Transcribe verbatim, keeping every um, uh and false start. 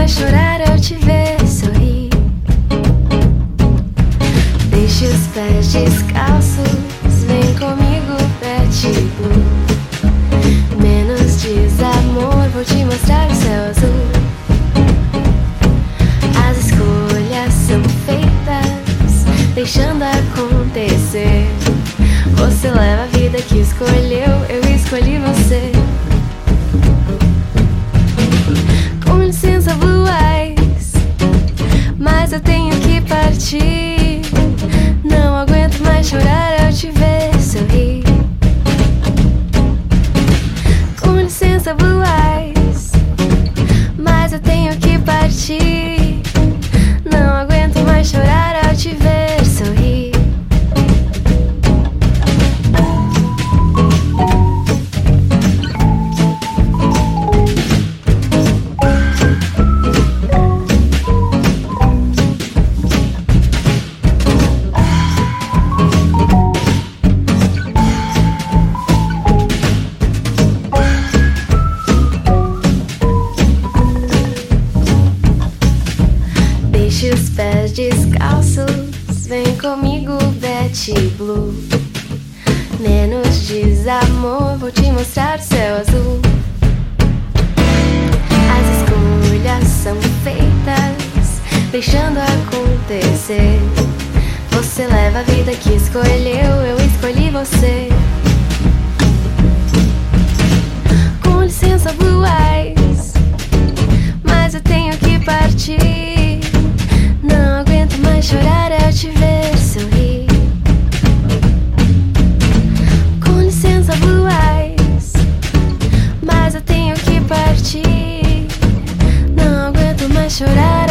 mais chorar ao te ver sorrir. Deixe os pés descalços, vem comigo, Betty Blue. Menos desamor, vou te mostrar o céu azul. As escolhas são feitas, deixando acontecer. Você leva a vida que escolheu, eu escolhi você. Com licença, Blue Eyes, mas eu tenho que partir. Não aguento mais chorar ao te ver sorrir. Com licença, Blue Eyes, mas eu tenho que partir. Não aguento mais chorar ao te ver sorrir. Deixe os pés descalços, vem comigo, Betty Blue. Menos desamor, vou te mostrar o céu azul. As escolhas são feitas, deixando acontecer. Você leva a vida que escolheu, eu escolhi você. Com licença, Blue Eyes, mas eu tenho que partir. Não aguento mais chorar ao te ver sorrir. Com licença, Blue Eyes, mas eu tenho que partir. Não aguento mais chorar